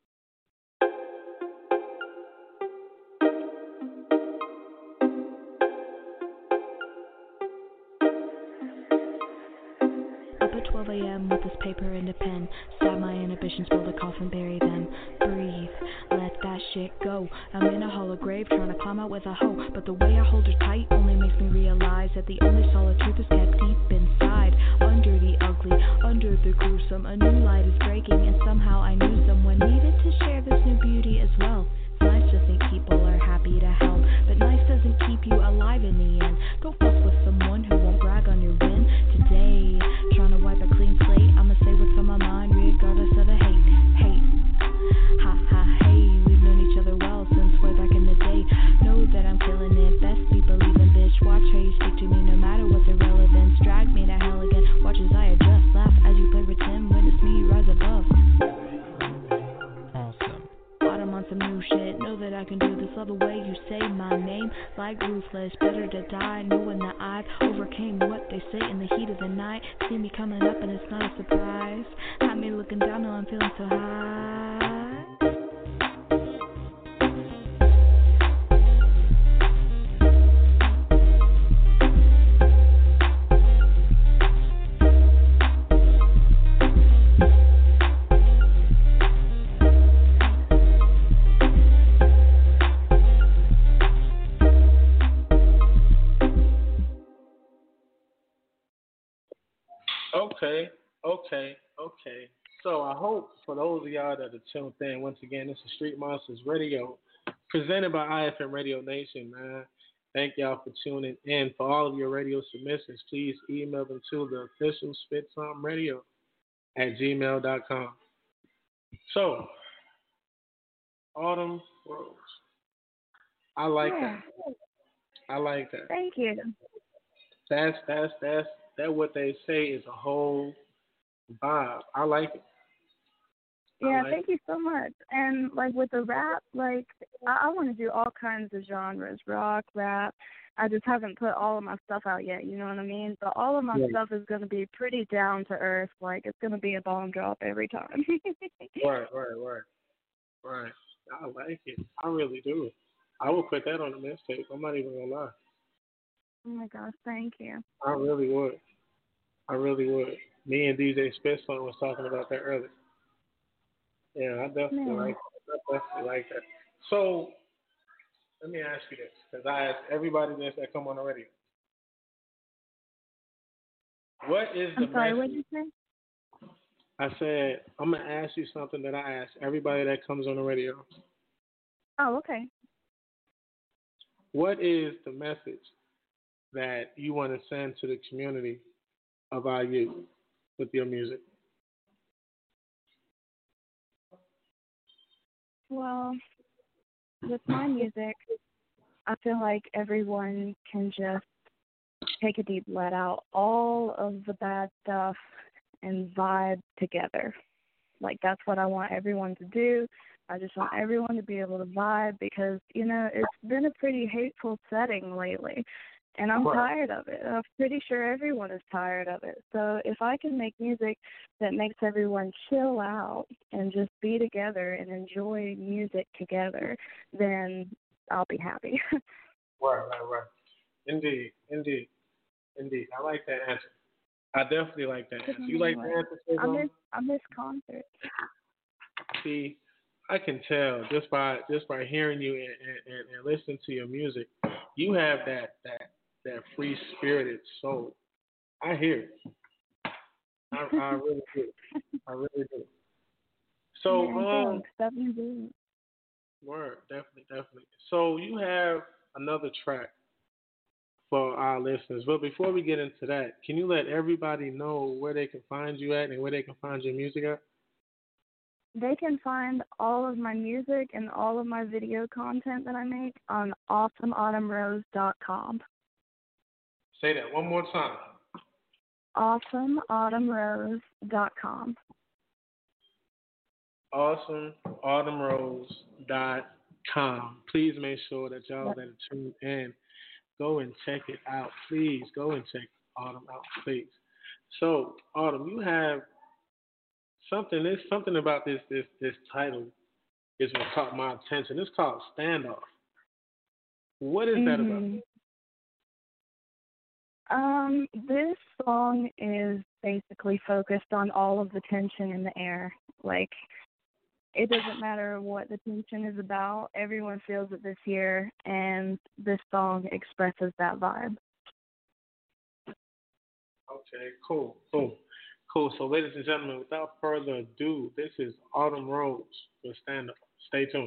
Up at 12 a.m. with this paper and a pen. Stab my inhibitions, build a coffin, bury them. Breathe, let that shit go. I'm in a hollow grave trying to climb out with a hoe. But the way I hold her tight only makes me realize that the only solid truth is kept deep inside. Under the ugly, under the gruesome, a new light is breaking, and somehow I knew someone needed to share this new beauty as well. It's nice to think people are happy to help, but nice doesn't keep you alive in the end. Don't fuck with someone who won't brag on your win. Today, trying to wipe a clean slate, I'ma say what's on my mind regardless of the hate. Hey, we've known each other well since way back in the day. Know that I'm killing it, best be believing, bitch. Watch how you speak to me no matter what the relevance. Drag me to hell again, watch as I adjust. Laugh as you play pretend, witness me rise above. Bottom on some new shit, know that I can do this. Love the way you say my name, like ruthless. Better to die knowing that I've overcame what they say in the heat of the night. See me coming up and it's not a surprise. Have me looking down, now I'm feeling so high. Okay. So I hope for those of y'all that are tuned in, once again, this is Street Monsters Radio, presented by IFM Radio Nation, man. Thank y'all for tuning in. For all of your radio submissions, please email them to the official spitsomeradio@gmail.com. So, Autumn Rose. I like that. Thank you. That's what they say is a whole vibe. I like it. Yeah, thank you so much. And like with the rap, like I want to do all kinds of genres, rock, rap. I just haven't put all of my stuff out yet, you know what I mean? But all of my stuff is going to be pretty down to earth. Like it's going to be a bomb drop every time. Right. I like it. I really do. I will put that on the mixtape. I'm not even going to lie. Oh my gosh, thank you. I really would. Me and DJ Spitzone was talking about that earlier. Yeah, I definitely like that. So, let me ask you this, because I ask everybody this that come on the radio. What is the I'm sorry, message? what did you say? I said, I'm going to ask you something that I ask everybody that comes on the radio. Oh, okay. What is the message that you want to send to the community of our youth with your music? Well, with my music, I feel like everyone can just take a deep let out all of the bad stuff and vibe together. Like, that's what I want everyone to do. I just want everyone to be able to vibe because, you know, it's been a pretty hateful setting lately. And I'm tired of it. I'm pretty sure everyone is tired of it. So if I can make music that makes everyone chill out and just be together and enjoy music together, then I'll be happy. Right. Indeed. I like that answer. I definitely like dance. You like dance? I miss concerts. See, I can tell just by hearing you and listening to your music, you have that free spirited soul. I hear it. I really do. I really do. So, thanks. That means it. Word, definitely. So you have another track for our listeners. But before we get into that, can you let everybody know where they can find you at and where they can find your music at? They can find all of my music and all of my video content that I make on awesomeautumnrose.com. Say that one more time. awesomeautumnrose.com. awesomeautumnrose.com. Please make sure that y'all that are tuned in, go and check it out. Please go and check Autumn out, please. So, Autumn, you have something. There's something about this title is what caught my attention. It's called Standoff. What is that about? This song is basically focused on all of the tension in the air. Like, it doesn't matter what the tension is about. Everyone feels it this year, and this song expresses that vibe. Okay, cool. So, ladies and gentlemen, without further ado, this is Autumn Rose with Stand Up. Stay tuned.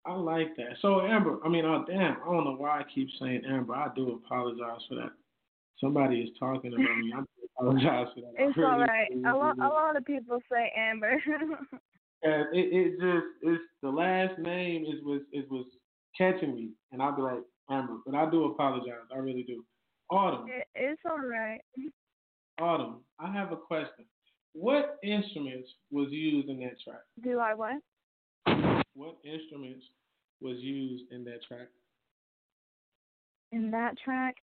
I like that. So Amber, I don't know why I keep saying Amber. I do apologize for that. Somebody is talking about me. I do apologize for that. It's all right. A lot of people say Amber. And it just it's the last name was catching me, and I'll be like Amber, but I do apologize. I really do. Autumn. It's all right. Autumn. I have a question. What instruments was used in that track? Do I what? What instruments was used in that track? In that track,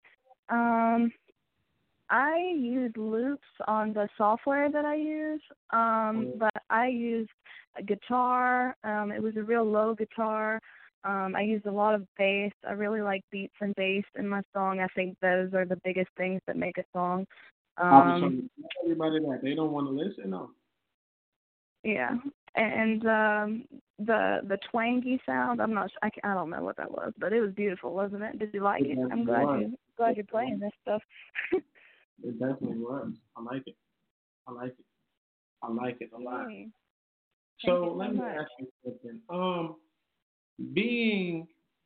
I use loops on the software that I use, but I used a guitar. It was a real low guitar. I used a lot of bass. I really like beats and bass in my song. I think those are the biggest things that make a song. I'll be trying to tell everybody that they don't want to listen. No. Yeah, and the twangy sound. I don't know what that was, but it was beautiful, wasn't it? Did you like it? I'm glad you're playing this stuff. It definitely was. I like it. I like it a lot. Hey. So let me ask you something. Being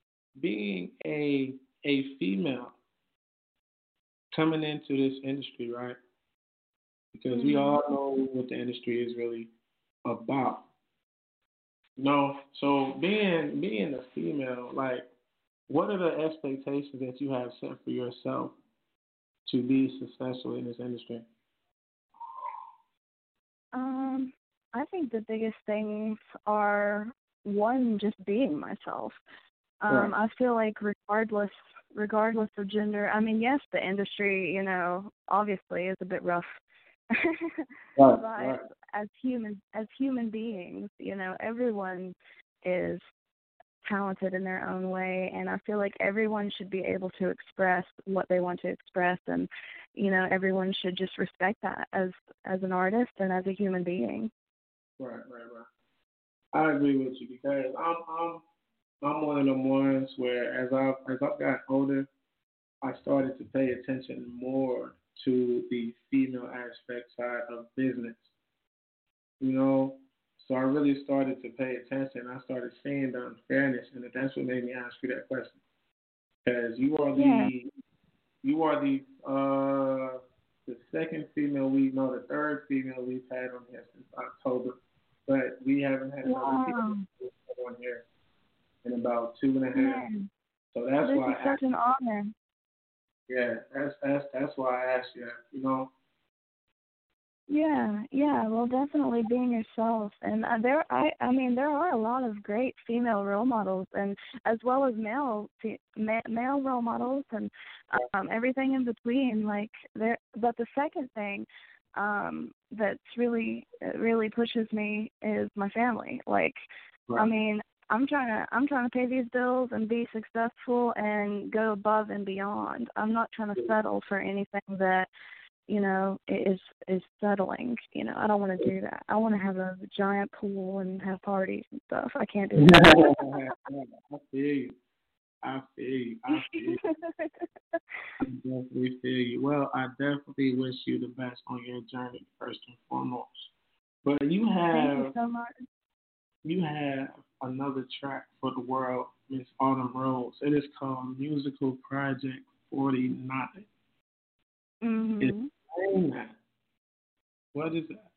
a female coming into this industry, right? Because we all know what the industry is really about. No, so being a female, like, what are the expectations that you have set for yourself to be successful in this industry? I think the biggest things are, one, just being myself. I feel like regardless of gender, yes, the industry, obviously is a bit rough. But as human beings, everyone is talented in their own way, and I feel like everyone should be able to express what they want to express, and everyone should just respect that as an artist and as a human being. Right. I agree with you, because I'm one of them ones where as I've got older, I started to pay attention more to the female aspect side of business. So I really started to pay attention. I started seeing the unfairness, and that's what made me ask you that question. Because you are the second female the third female we've had on here since October, but we haven't had another female on here in about 2.5. So that's why this is such an honor. Yeah, that's why I asked you that. Yeah. Well, definitely being yourself, and there are a lot of great female role models, and as well as male role models, and everything in between. But the second thing that's really pushes me is my family. I'm trying to pay these bills and be successful and go above and beyond. I'm not trying to settle for anything that is settling. I don't want to do that. I want to have a giant pool and have parties and stuff. I can't do that. I feel you. I definitely feel you. Well, I definitely wish you the best on your journey, first and foremost. But Thank you so much. You have another track for the world, Miss Autumn Rose. It is called Musical Project 49. Explain that. What is that?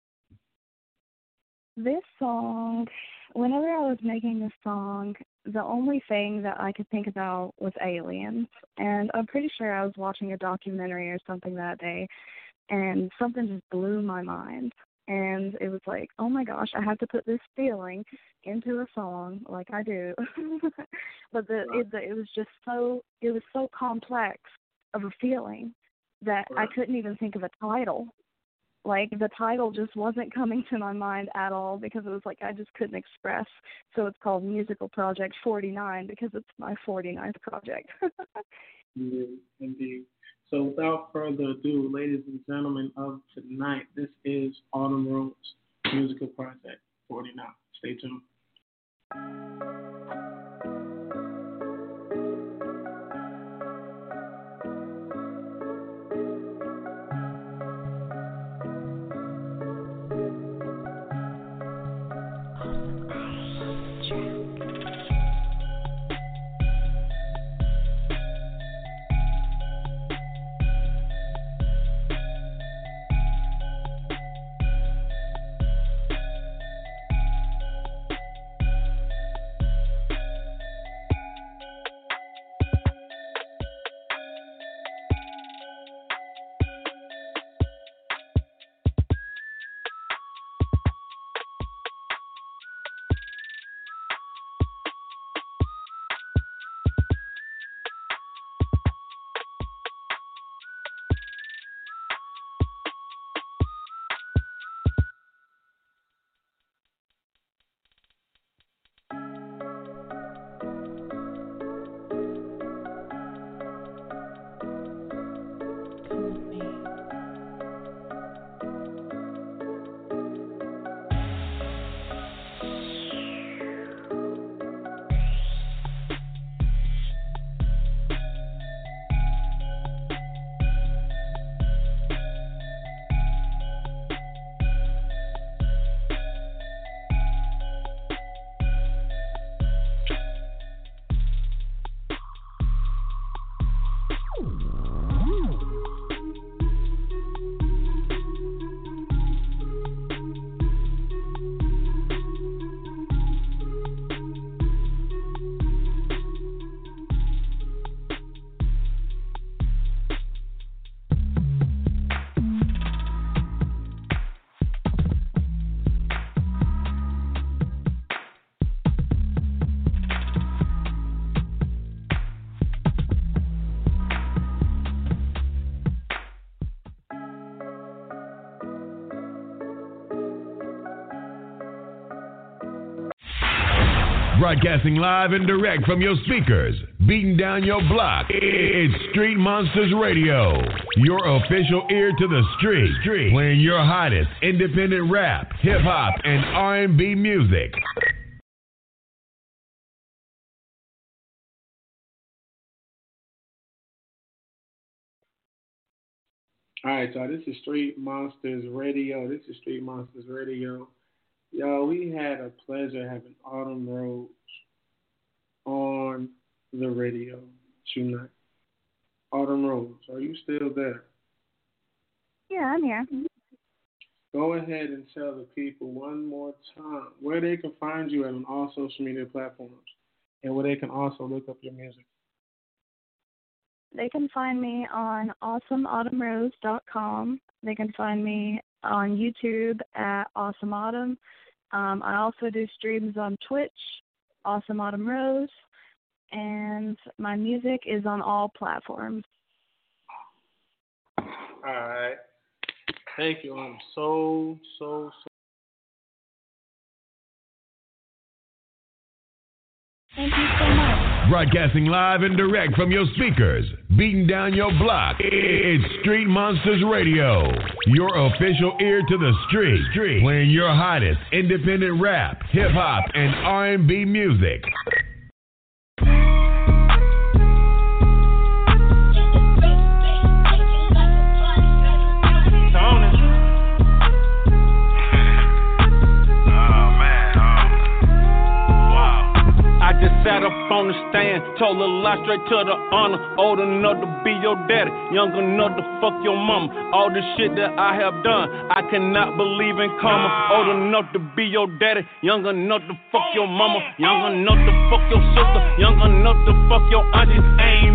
This song, whenever I was making this song, the only thing that I could think about was aliens. And I'm pretty sure I was watching a documentary or something that day, and something just blew my mind. And it was like, oh my gosh, I have to put this feeling into a song like I do. But it was so complex of a feeling that I couldn't even think of a title. Like, the title just wasn't coming to my mind at all, because it was like I just couldn't express. So it's called Musical Project 49 because it's my 49th project. Indeed. So without further ado, ladies and gentlemen of tonight, this is Autumn Rose, Musical Project 49. Stay tuned. Broadcasting live and direct from your speakers, beating down your block. It's Street Monsters Radio, your official ear to the street, playing your hottest independent rap, hip hop, and R&B music. All right, y'all, this is Street Monsters Radio. Yo, we had a pleasure having Autumn Rose on the radio tonight. Autumn Rose, are you still there? Yeah, I'm here. Go ahead and tell the people one more time where they can find you on all social media platforms and where they can also look up your music. They can find me on awesomeautumnrose.com. They can find me on YouTube at Awesome Autumn. I also do streams on Twitch, Awesome Autumn Rose, and my music is on all platforms. All right. Thank you. I'm so. Thank you so much. Broadcasting live and direct from your speakers, beating down your block. It's Street Monsters Radio, your official ear to the street, playing your hottest independent rap, hip hop, and R&B music. Sat up on the stand, told a lie straight to the honor. Old enough to be your daddy, young enough to fuck your mama. All the shit that I have done, I cannot believe in karma. Old enough to be your daddy, young enough to fuck your mama. Young enough to fuck your sister, young enough to fuck your auntie. Ain't